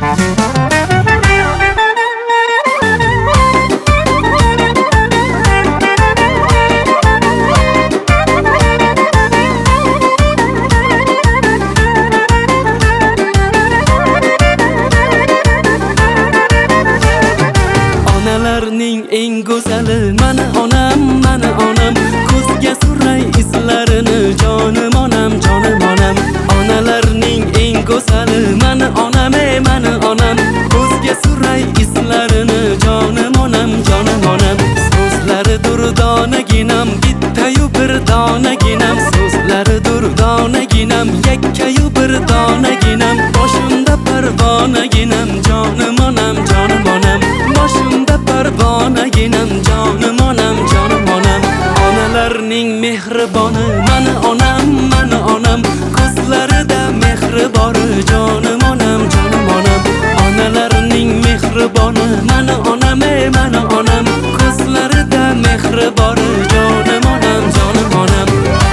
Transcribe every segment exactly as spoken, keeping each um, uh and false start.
Onalarning eng go'zali mana onam, mana onam. Ko'zga suray islarini jonim onam, jonim onam. Onalarning eng go'zali mana onam, ey mana onam. Ko'zga suray islarini jonim onam, jonim onam. So'zlari durdonaginam, bittayu bir donaginam. So'zlari durdonaginam, yakkayu bir donaginam. Boshimda parvonaginam, jonim onam, jonim onam. Boshimda parvonaginam, jonim onam, jonim onam. Onalarning mehriboni mana onam, mana onam. Ko'zlarida mehri bor jonim onam, jonim onam. Onalarning mehriboni mana onam, ey mana onam. Ko'zlarida mehri bor jonim onam, jonim onam.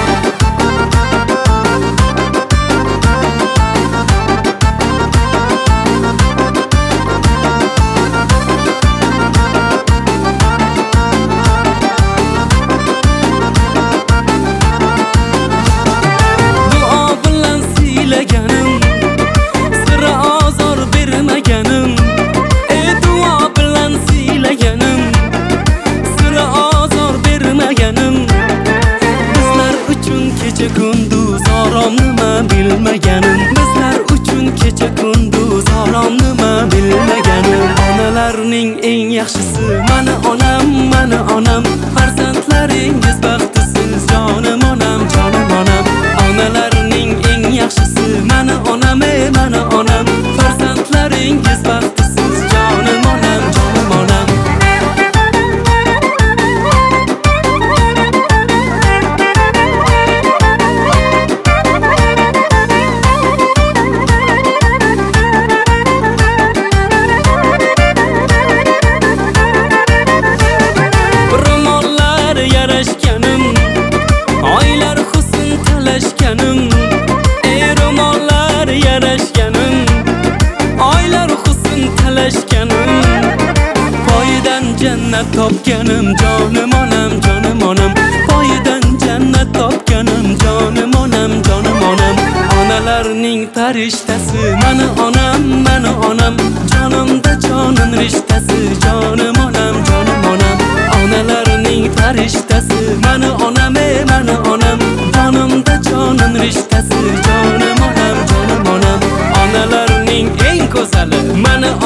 Kecha kunduz orom nima bilmaganim. Bizlar uchun kecha kunduz orom nima bilmaganim. Onalarning eng yaxshisi mana onam, mana onam. Farzandlaringiz baxtsiz jonim onam, jonim onam. Onalarning eng yaxshisi mana onam, ey mana onam. Farzandlaringiz baxtsiz jonim onam, jonim onam. Oylar husn talashganim, ey ro'mollar yarashganim. Oylar husn talashganim, poyidan jannat topganim, jonim onam, jonim onam. Poyidan jannat topganim, jonim onam, jonim onam. Onalarning farishtasi mana onam, mana onam. Jonimda jonim rishtasi, jonim onam, jonim onam. Onalarning farishtasi mana onam, ey mana onam. Jonimda jonim rishtasi, jonim onam, jonim onam. Onalarning eng go'zali mana